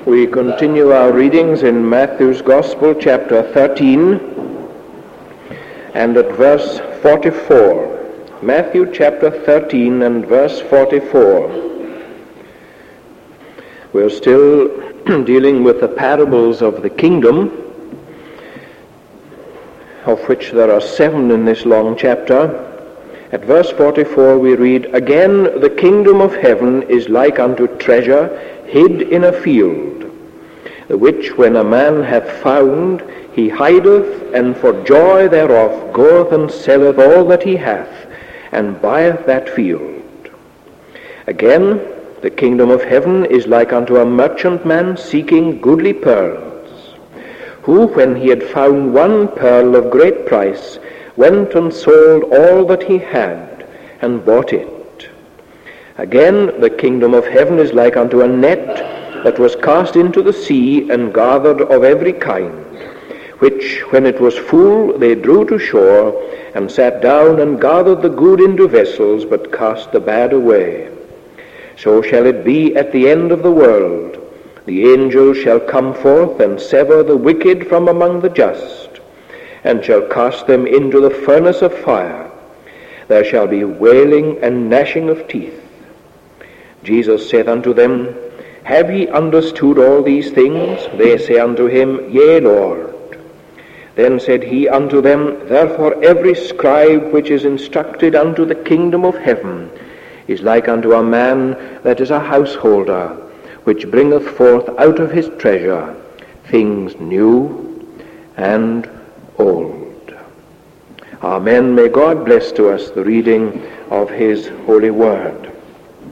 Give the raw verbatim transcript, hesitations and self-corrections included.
We continue our readings in Matthew's Gospel, chapter thirteen, and at verse forty-four. Matthew chapter thirteen and verse forty-four. We're still dealing with the parables of the kingdom, of which there are seven in this long chapter. At verse forty-four we read, "Again the kingdom of heaven is like unto treasure hid in a field, the which when a man hath found, he hideth, and for joy thereof goeth and selleth all that he hath, and buyeth that field. Again, the kingdom of heaven is like unto a merchantman seeking goodly pearls, who, when he had found one pearl of great price, went and sold all that he had, and bought it. Again, the kingdom of heaven is like unto a net that was cast into the sea, and gathered of every kind, which, when it was full, they drew to shore, and sat down and gathered the good into vessels, but cast the bad away. So shall it be at the end of the world. The angels shall come forth, and sever the wicked from among the just, and shall cast them into the furnace of fire. There shall be wailing and gnashing of teeth. Jesus saith unto them, Have ye understood all these things? They say unto him, Yea, Lord. Then said he unto them, Therefore every scribe which is instructed unto the kingdom of heaven is like unto a man that is a householder, which bringeth forth out of his treasure things new and old." Amen. May God bless to us the reading of his holy word.